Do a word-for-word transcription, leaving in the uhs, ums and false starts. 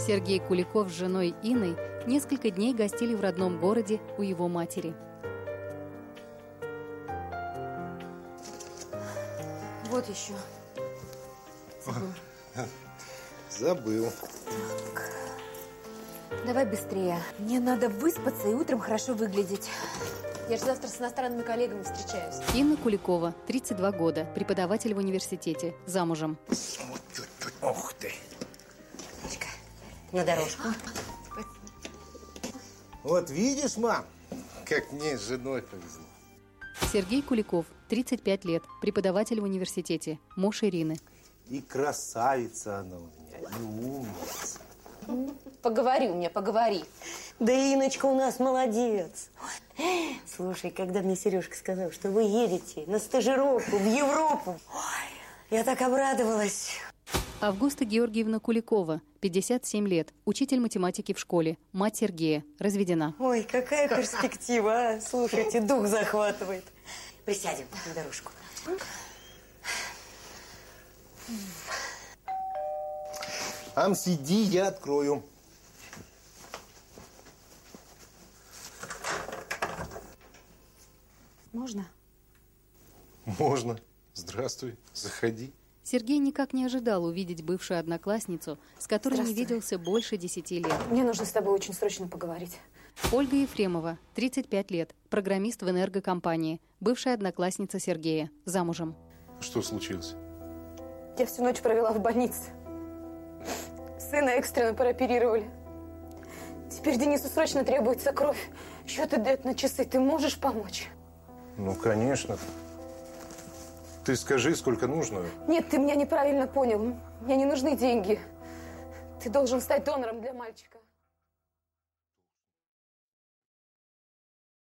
Сергей Куликов с женой Инной несколько дней гостили в родном городе у его матери. Вот еще. Забыл. Забыл. Так. Давай быстрее. Мне надо выспаться и утром хорошо выглядеть. Я же завтра с иностранными коллегами встречаюсь. Инна Куликова, тридцать два года, преподаватель в университете, замужем. Ох ты. На дорожку. Вот видишь, мам, как мне с женой повезло. Сергей Куликов, тридцать пять лет, преподаватель в университете, муж Ирины. И красавица она у меня, и умница. Поговори у меня, поговори. Да Иночка у нас молодец. Слушай, когда мне Сережка сказал, что вы едете на стажировку в Европу, ой, я так обрадовалась. Августа Георгиевна Куликова, пятьдесят семь лет, учитель математики в школе, мать Сергея, разведена. Ой, какая перспектива, а? Слушайте, дух захватывает. Присядем на дорожку. Ам, сиди, я открою. Можно? Можно. Здравствуй, заходи. Сергей никак не ожидал увидеть бывшую одноклассницу, с которой не виделся больше десяти лет. Мне нужно с тобой очень срочно поговорить. Ольга Ефремова, тридцать пять лет, программист в энергокомпании, бывшая одноклассница Сергея, замужем. Что случилось? Я всю ночь провела в больнице. Сына экстренно прооперировали. Теперь Денису срочно требуется кровь. Счет идет на часы. Ты можешь помочь? Ну, конечно. Ты скажи, сколько нужно. Нет, ты меня неправильно понял. Мне не нужны деньги. Ты должен стать донором для мальчика.